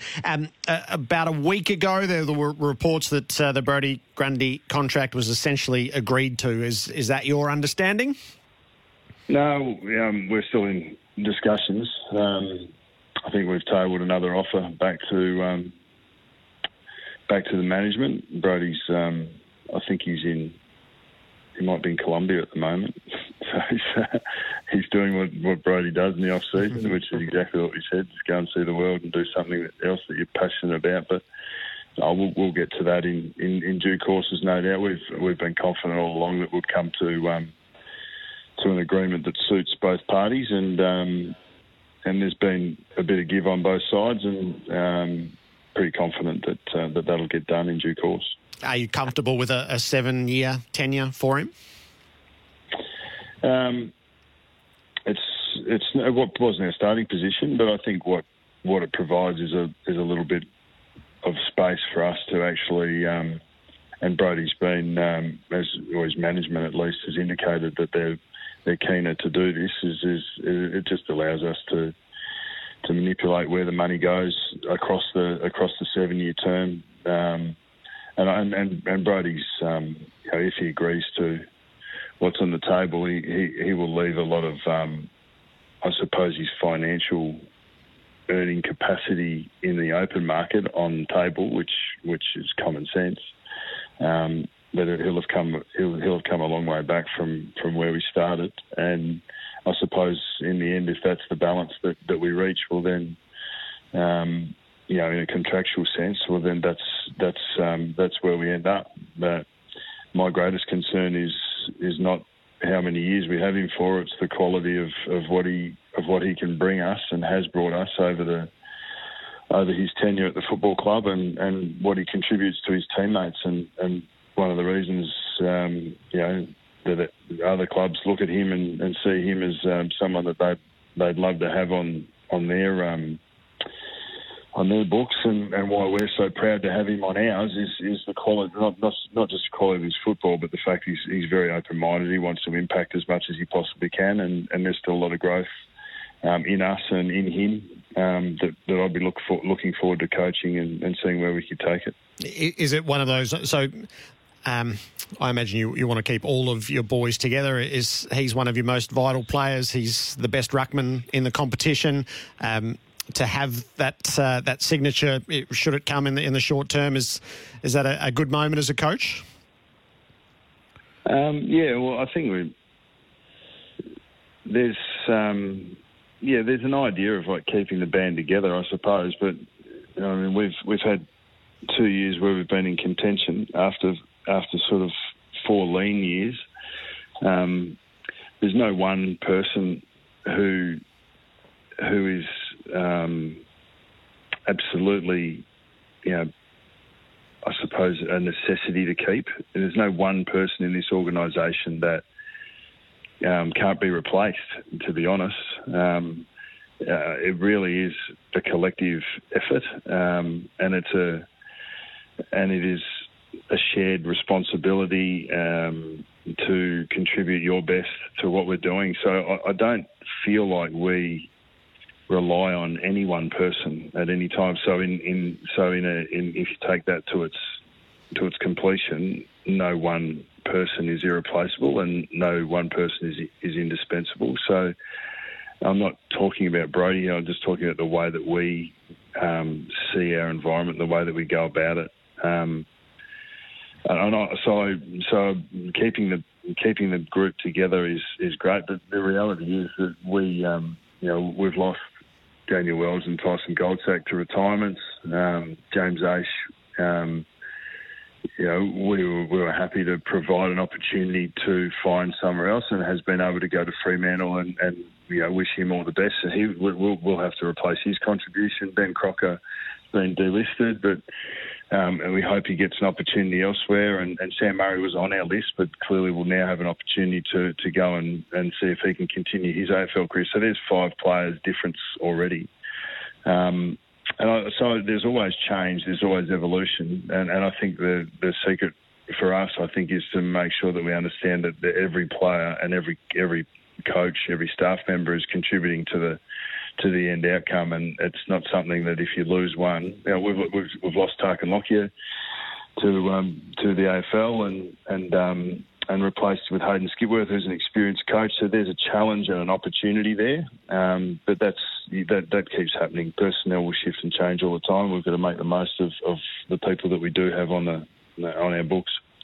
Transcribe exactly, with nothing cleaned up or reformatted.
Um, uh, about a week ago, there were reports that uh, the Brodie Grundy contract was essentially agreed to. Is is that your understanding? No, um, we're still in discussions. Um, I think we've tabled another offer back to um, back to the management. Brodie's, um, I think he's in. He might be in Colombia at the moment, so he's, uh, he's doing what, what Brodie does in the off season, mm-hmm. which is exactly what we said: just go and see the world and do something else that you're passionate about. But oh, we'll, we'll get to that in, in, in due course, as no doubt. We've we've been confident all along that we'd come to um, to an agreement that suits both parties, and um, and there's been a bit of give on both sides, and um, pretty confident that uh, that that'll get done in due course. Are you comfortable with a, a seven-year tenure for him? Um, it's it's what wasn't our starting position, but I think what, what it provides is a is a little bit of space for us to actually. Um, and Brodie's been, um, as or his management at least, has indicated that they're they're keener to do this. Is is it just allows us to to manipulate where the money goes across the across the seven-year term. Um, And, and, and Brodie's, um, you know, if he agrees to what's on the table, he, he, he will leave a lot of, um, I suppose, his financial earning capacity in the open market on the table, which which is common sense. Um, but he'll have come he'll, he'll have come a long way back from, from where we started. And I suppose in the end, if that's the balance that, that we reach, well then. Um, You know, in a contractual sense, well, then that's that's um, that's where we end up. But my greatest concern is is not how many years we have him for; it's the quality of, of what he of what he can bring us and has brought us over the over his tenure at the football club, and, and what he contributes to his teammates. And, and one of the reasons, um, you know, that it, other clubs look at him and, and see him as um, someone that they they'd love to have on on their. Um, on their books, and, and why we're so proud to have him on ours is, is the quality, not, not not just the quality of his football, but the fact he's he's very open-minded. He wants to impact as much as he possibly can, and, and there's still a lot of growth um, in us and in him um, that, that I'd be look for, looking forward to coaching and, and seeing where we could take it. Is it one of those... So um, I imagine you, you want to keep all of your boys together. Is He's one of your most vital players. He's the best ruckman in the competition. Um To have that uh, that signature, should it come in the in the short term, is is that a, a good moment as a coach? Um, yeah, well, I think we there's um, yeah there's an idea of like keeping the band together, I suppose. But you know, I mean, we've we've had two years where we've been in contention after after sort of four lean years. Um, there's no one person who who is Um, absolutely, you know, I suppose a necessity to keep. There's no one person in this organisation that um, can't be replaced, to be honest. Um, uh, it really is a collective effort, um, and it's a and it is a shared responsibility um, to contribute your best to what we're doing. So I, I don't feel like we rely on any one person at any time. So in, in so in a in if you take that to its to its completion, no one person is irreplaceable and no one person is is indispensable. So I'm not talking about Brodie. I'm just talking about the way that we um, see our environment, the way that we go about it. Um, and I, so so keeping the keeping the group together is is great. But the reality is that we um, you know we've lost Daniel Wells and Tyson Goldsack to retirements. Um, James Aish, um, you know, we were, we were happy to provide an opportunity to find somewhere else, and has been able to go to Fremantle, and, and you know, wish him all the best. And he we'll, we'll have to replace his contribution. Ben Crocker has been delisted, but um, and we hope he gets an opportunity elsewhere. And, and Sam Murray was on our list, but clearly will now have an opportunity to, to go and, and see if he can continue his A F L career. So there's five players difference already. Um, and I, so there's always change, there's always evolution. And, and I think the, the secret for us, I think, is to make sure that we understand that every player and every every coach, every staff member is contributing to the to the end outcome, and it's not something that if you lose one, you know, we've we've, we've lost Tarkin Lockyer to um, to the A F L and and um, and replaced with Hayden Skipworth, who's an experienced coach. So there's a challenge and an opportunity there, um, but that's that that keeps happening. Personnel will shift and change all the time. We've got to make the most of, of the people that we do have on the on our books.